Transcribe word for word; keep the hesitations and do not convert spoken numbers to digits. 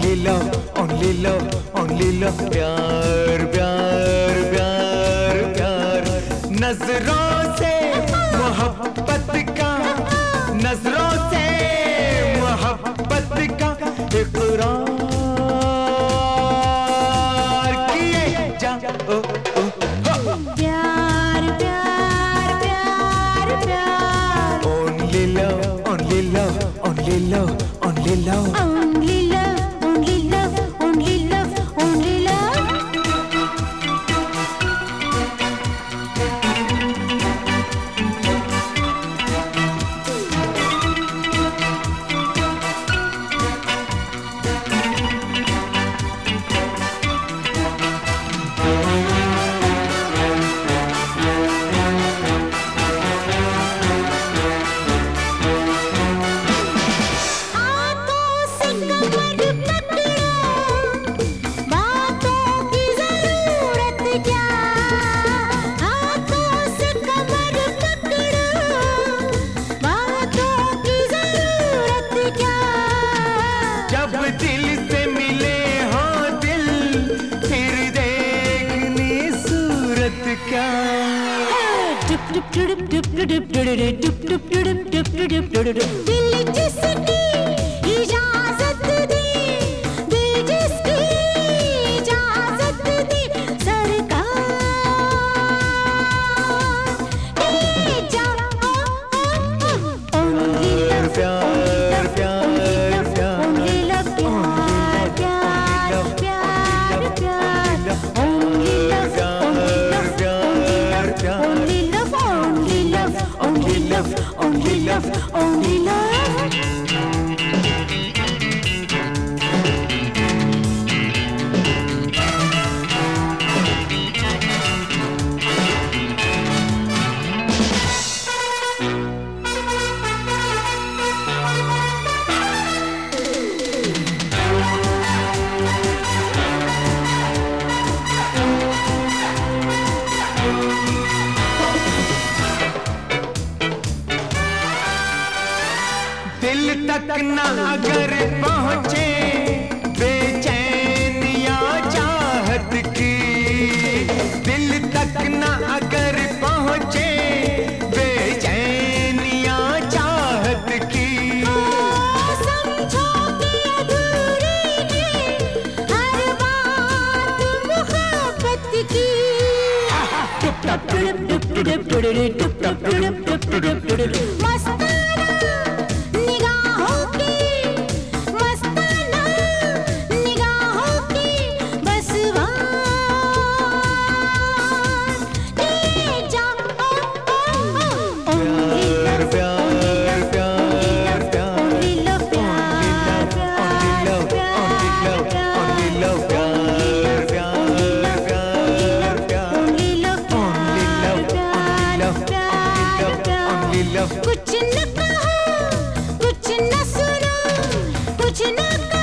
only love, only love, only love. प्यार प्यार प्यार प्यार नजरों से मोहब्बत का, नजरों से मोहब्बत का इकरार किए जा ओ, ओ, हो। प्यार प्यार प्यार प्यार Only love, only love, only love, only love. only love only love only love only love दिल से मिले हो दिल, फिर देखनी सूरत क्या। दिल जिसकी इजाजत दी, दिल जिसकी इजाजत दी, सरकार ले जाओ। Only love, प्यार प्यार प्यार only love, प्यार प्यार प्यार प्यार only love, only love, only love, only love, only love, only love. दिल तक न अगर पहुँचे बेचैनिया चाहत की, दिल तक न अगर पहुँचे बेचैनिया चाहत की। समझो कि अधूरी है हर बात मुहब्बत की। मस्ताना निगाहों की, मस्ताना निगाहों की बस ले जाओ। प्यार प्यार प्यार प्यार only love, प्यार प्यार प्यार only love, प्यार प्यार प्यार प्यार only love, प्यार प्यार प्यार only love. कुछ न कहो, कुछ न सुनो, कुछ न